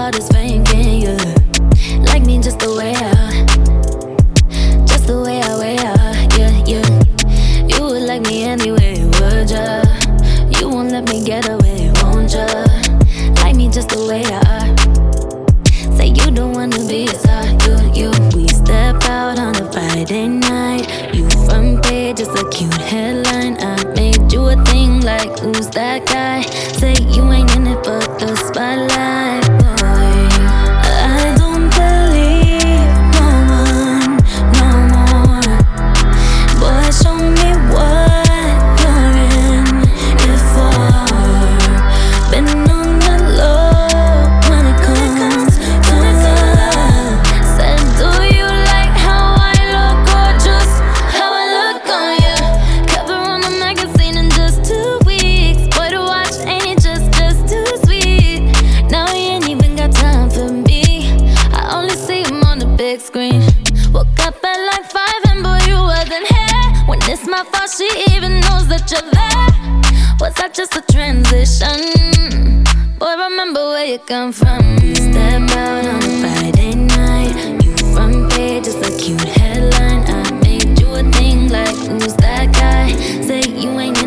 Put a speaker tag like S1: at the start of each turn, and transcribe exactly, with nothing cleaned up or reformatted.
S1: all this fame, can you? Like me just the way I, just the way I wear, yeah, yeah. You would like me anyway, would ya? You won't let me get away, won't ya? Like me just the way I, say you don't wanna be a star, you, you. We step out on a Friday night, you front page, just a cute headline. I made you a thing like, who's that guy? Say you ain't in it for the spotlight, boy. I don't believe no one, no more. Boy, show me what you're in it for. Been on the low when it comes to love. Said, do you like how I look gorgeous? How I look on you? Cover on a magazine in just two weeks. Boy, to watch ain't just, just too sweet. Now he ain't even got time for me. I only see him on the big screen. Woke up at like five and boy, you wasn't here. When it's my fault, she even knows that you're there. Was that just a transition? Boy, remember where you come from. We step out on a Friday night, you front page, just a cute headline. I made you a thing like, who's that guy? Say you ain't